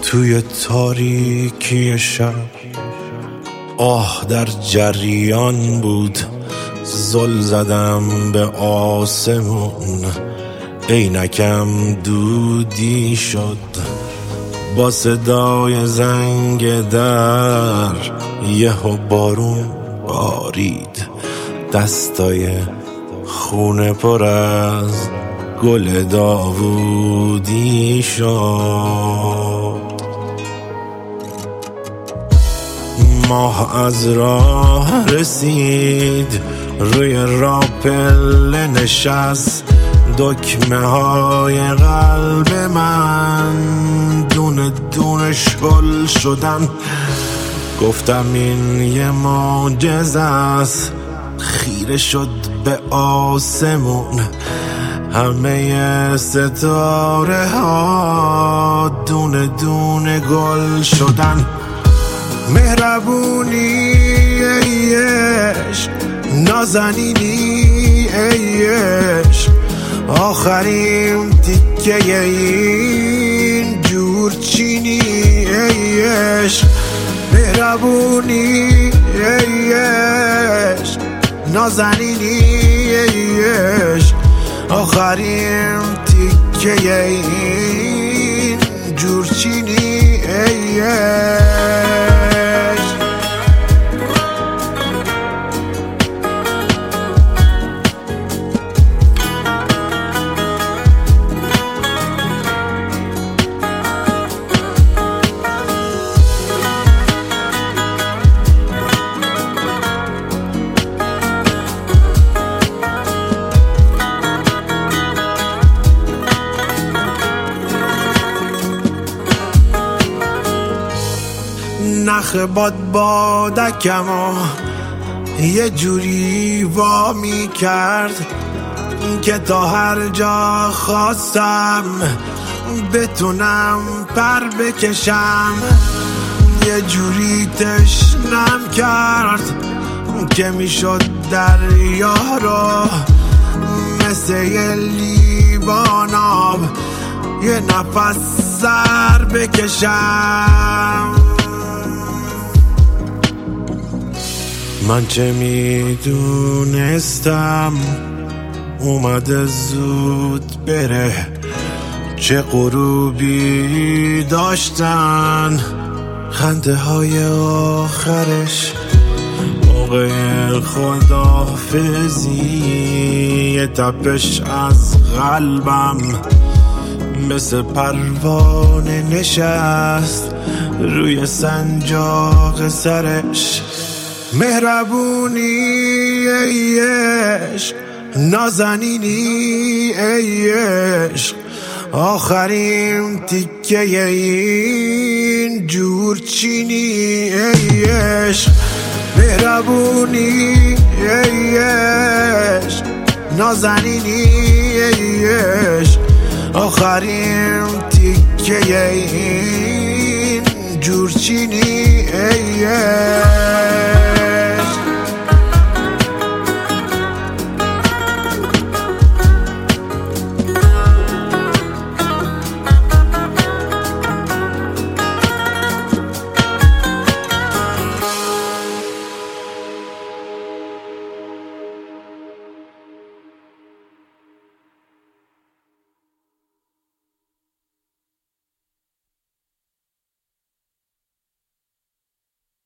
توی تاریکی شب آه در جریان بود، زل زدم به آسمون، عینکم دودی شد با صدای زنگ در. یهو بارون بارید، دستای خونه پر از گل داوودی شد. ماه از راه رسید، روی راپل نشست، دکمه های قلب من دونه دونه شل شدن. گفتم این یه معجزه است، خیره شد به آسمون، همه ستاره ها دونه دونه گل شدن. مهربونی ای عشق، نازنینی ای عشق، آخرین تیکه این جورچینی ای عشق. مهربونی ای عشق، نازنینی ای عشق، آخرین تیکه این جورچینی ای عشق. نخ بادکمو یه جوری وامی کرد که تا هر جا خواستم بتونم پر بکشم. یه جوری تشنم کرد که میشد دریا رو مثل یه لیوان آب یه نفس سر بکشم. من چه میدونستم اومده زود بره، چه غروبی داشتن خنده های آخرش. موقع خداحافظی یه تپش از قلبم مثل پروانه نشست روی سنجاق سرش. مهربونی ای عشق، نازنینی ای عشق، آخرین تیکه این جورچینی ای عشق. مهربونی ای عشق، نازنینی ای عشق، آخرین تیکه این جورچینی ای عشق.